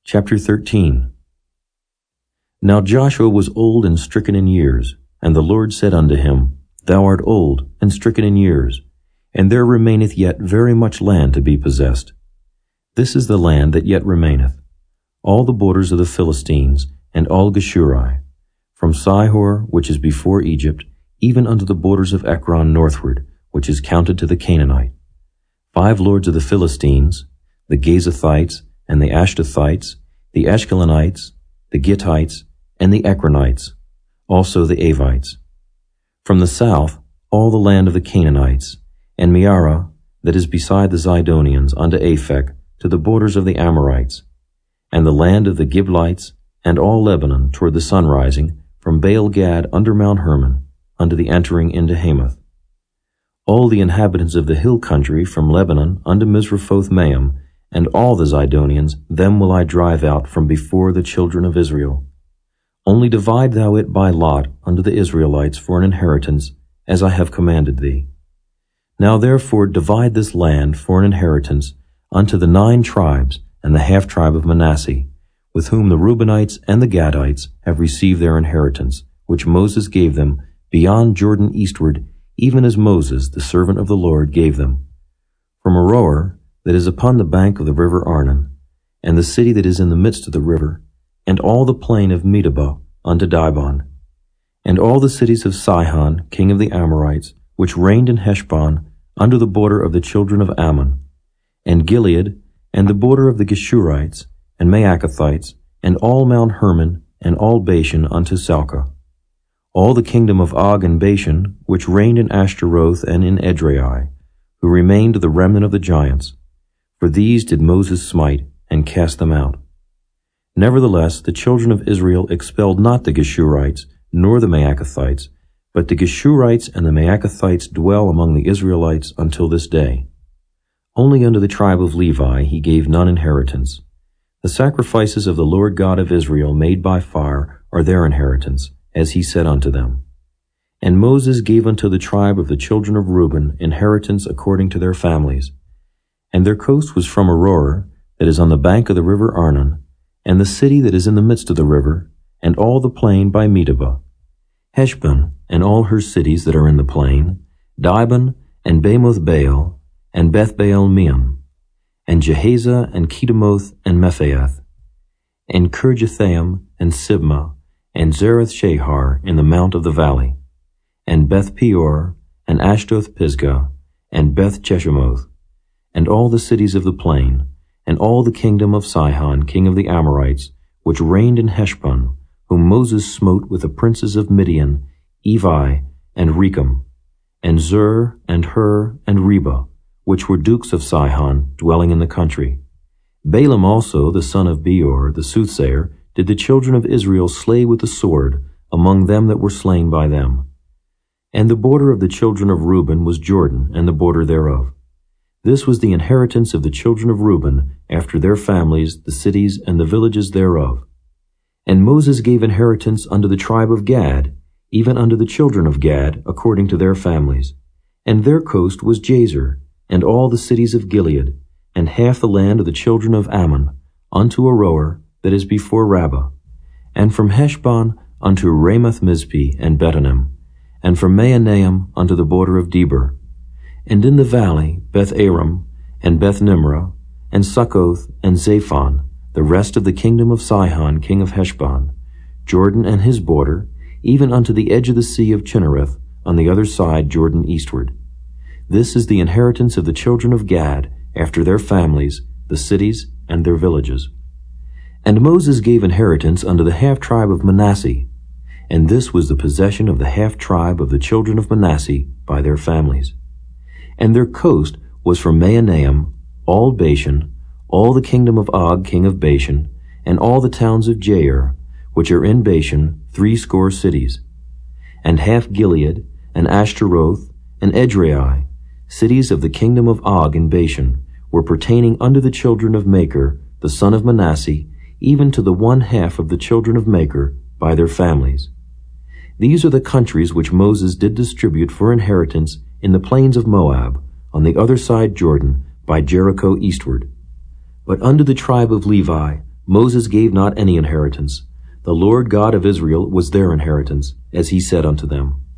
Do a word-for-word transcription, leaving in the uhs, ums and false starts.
Chapter thirteen. Now Joshua was old and stricken in years, and the Lord said unto him, Thou art old and stricken in years, and there remaineth yet very much land to be possessed. This is the land that yet remaineth, all the borders of the Philistines, and all Geshuri, from Sihor, which is before Egypt, even unto the borders of Ekron northward, which is counted to the Canaanite. Five lords of the Philistines, the Gazathites, and the Ashdothites, the Ashkelonites, the Gittites, and the Ekronites, also the Avites. From the south, all the land of the Canaanites, and Meara, that is beside the Zidonians, unto Aphek, to the borders of the Amorites, and the land of the Giblites, and all Lebanon toward the sunrising, from Baal-Gad under Mount Hermon, unto the entering into Hamath. All the inhabitants of the hill country from Lebanon unto Misrephoth-Maim, and all the Zidonians, them will I drive out from before the children of Israel. Only divide thou it by lot unto the Israelites for an inheritance, as I have commanded thee. Now therefore divide this land for an inheritance unto the nine tribes and the half-tribe of Manasseh, with whom the Reubenites and the Gadites have received their inheritance, which Moses gave them beyond Jordan eastward, even as Moses, the servant of the Lord, gave them. From Aroer, that is upon the bank of the river Arnon, and the city that is in the midst of the river, and all the plain of Medeba unto Dibon, and all the cities of Sihon, king of the Amorites, which reigned in Heshbon, under the border of the children of Ammon, and Gilead, and the border of the Geshurites, and Maacathites, and all Mount Hermon, and all Bashan unto Salcah, all the kingdom of Og and Bashan, which reigned in Ashtaroth and in Edrei, who remained the remnant of the giants. For these did Moses smite, and cast them out. Nevertheless, the children of Israel expelled not the Geshurites, nor the Maacathites, but the Geshurites and the Maacathites dwell among the Israelites until this day. Only unto the tribe of Levi he gave none inheritance. The sacrifices of the Lord God of Israel made by fire are their inheritance, as he said unto them. And Moses gave unto the tribe of the children of Reuben inheritance according to their families. And their coast was from Aroer, that is on the bank of the river Arnon, and the city that is in the midst of the river, and all the plain by Medeba, Heshbon, and all her cities that are in the plain, Dibon, and Bamoth Baal, and Beth Baal Meon, and Jehaza, and Kedemoth, and Mephaath, and Kirjathaim, and Sibmah, and Zereth Shahar in the mount of the valley, and Beth Peor, and Ashdoth Pisgah, and Beth Jeshimoth, and all the cities of the plain, and all the kingdom of Sihon, king of the Amorites, which reigned in Heshbon, whom Moses smote with the princes of Midian, Evi, and Rechem, and Zur, and Hur, and Reba, which were dukes of Sihon, dwelling in the country. Balaam also, the son of Beor, the soothsayer, did the children of Israel slay with the sword among them that were slain by them. And the border of the children of Reuben was Jordan, and the border thereof. This was the inheritance of the children of Reuben, after their families, the cities, and the villages thereof. And Moses gave inheritance unto the tribe of Gad, even unto the children of Gad, according to their families. And their coast was Jazer, and all the cities of Gilead, and half the land of the children of Ammon, unto Aroer, that is before Rabbah, and from Heshbon unto Ramoth-Mizpeh and Betonim, and from Mahanaim unto the border of Debir, and in the valley Beth-aram, and Beth-nimrah, and Succoth, and Zaphon, the rest of the kingdom of Sihon, king of Heshbon, Jordan and his border, even unto the edge of the sea of Chinnereth, on the other side Jordan eastward. This is the inheritance of the children of Gad, after their families, the cities, and their villages. And Moses gave inheritance unto the half-tribe of Manasseh, and this was the possession of the half-tribe of the children of Manasseh by their families. And their coast was from Mahanaim, all Bashan, all the kingdom of Og, king of Bashan, and all the towns of Jair, which are in Bashan, threescore cities, and half Gilead, and Ashtaroth, and Edrei, cities of the kingdom of Og in Bashan, were pertaining unto the children of Machir, the son of Manasseh, even to the one half of the children of Machir by their families. These are the countries which Moses did distribute for inheritance in the plains of Moab, on the other side Jordan, by Jericho eastward. But unto the tribe of Levi Moses gave not any inheritance. The Lord God of Israel was their inheritance, as he said unto them.